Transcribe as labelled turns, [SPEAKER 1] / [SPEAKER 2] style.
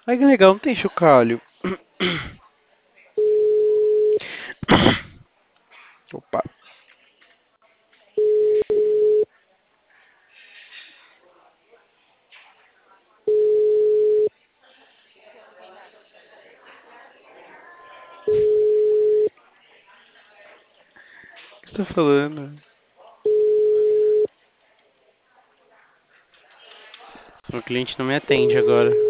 [SPEAKER 1] Ai, que legal, não tem chocalho. Opa. O que você tá falando? O cliente não me atende agora.